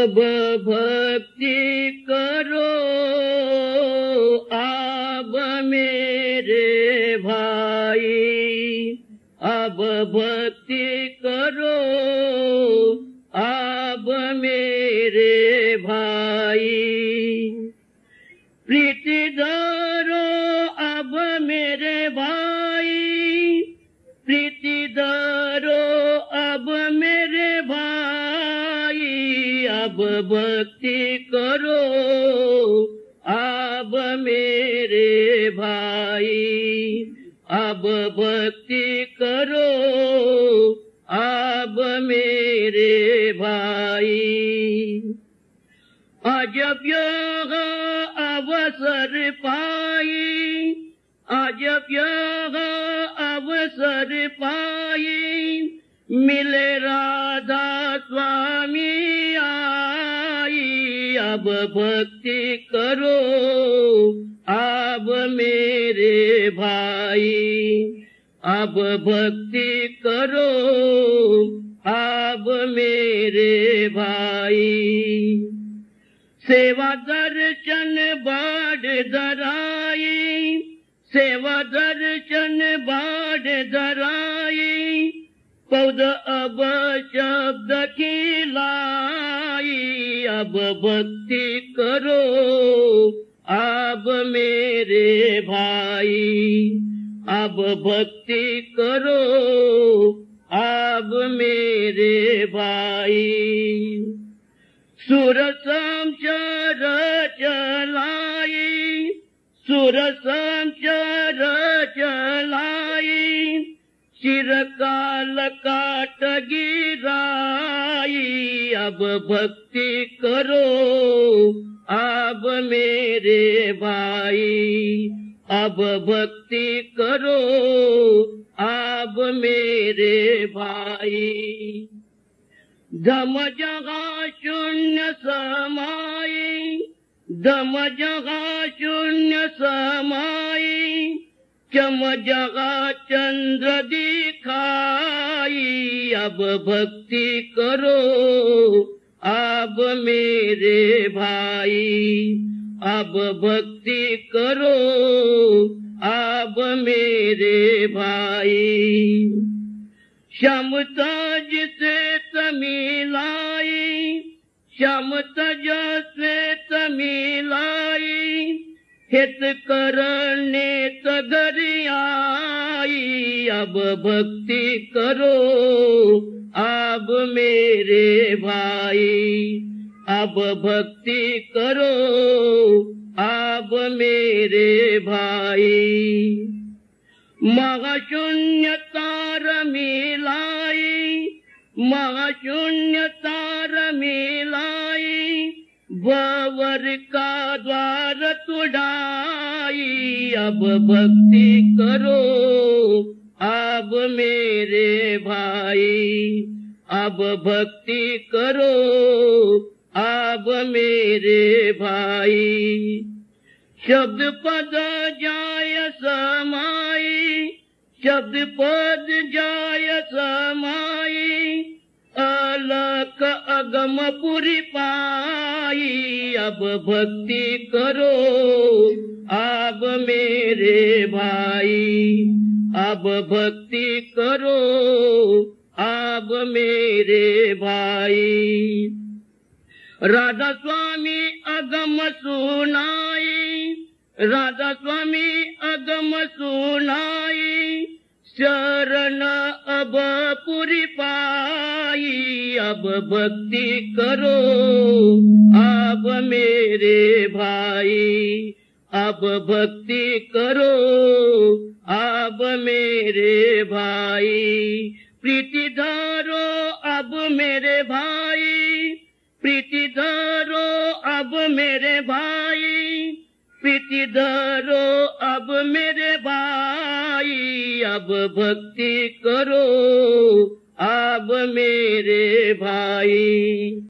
भक्ति करो अब मेरे भाई, अब भक्ति करो अब मेरे भाई। प्रीति धरो अब मेरे भाई, प्रीति धरो अब मेरे भाई। अब भक्ति करो अब मेरे भाई, अब भक्ति करो अब मेरे भाई। अजब यह अवसर पाई, अजब यह अवसर पाई, मिले राधा स्वामी आई। अब भक्ति करो अब मेरे भाई, अब भक्ति करो अब मेरे भाई। सेवा दर्शन बाढ़ धराई, सेवा दर्शन बाढ़ धराई, पौध अब शब्द खिलाई। अब भक्ति करो अब मेरे भाई, अब भक्ति करो अब मेरे भाई। सुर संचर चलाई, सुर संचर चलाई, चिरकाल काट गिराई। अब भक्ति करो अब मेरे भाई, अब भक्ति करो अब मेरे भाई। धम जगह शून्य समाई, धम जगह शून्य समाई, चम जगह चंद्र दिखाई। अब भक्ति करो अब मेरे भाई, अब भक्ति करो अब मेरे भाई। क्षमता जिसे तमिलाई, क्षमता जैसे तमिलाई, हित करने तगर आई। अब भक्ति करो अब मेरे भाई, अब भक्ति करो अब मेरे भाई। महाशून्य तार मिलाई, महाशून्य तार मिलाई, भंवर का द्वार तुड़ाई। अब भक्ति करो अब मेरे भाई, अब भक्ति करो अब मेरे भाई। शब्द पद जाय समाई, शब्द पद जाय समाई, अलख अगम पुरी पाई। अब भक्ति करो अब मेरे भाई, अब भक्ति करो अब मेरे भाई। राधा स्वामी अगम सुनाई, राधा स्वामी अगम सुनाई, शरण अब पुरी पाई। अब भक्ति करो अब मेरे भाई, अब भक्ति करो अब मेरे भाई। प्रीति धरो अब मेरे भाई, प्रीति धरो अब मेरे भाई, प्रीति धरो अब मेरे भाई। अब भक्ति करो अब मेरे भाई।